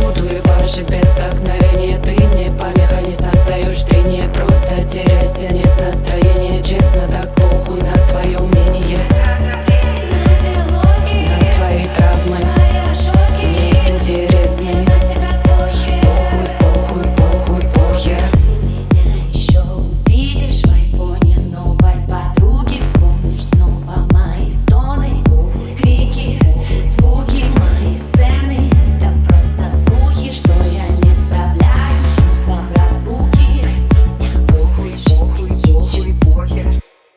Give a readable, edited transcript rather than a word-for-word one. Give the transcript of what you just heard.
буду ебашить без вдохновения. Ты мне помеха, не создаешь трение. Просто теряйся, нет настроения. Честно, так похуй на твое мнение.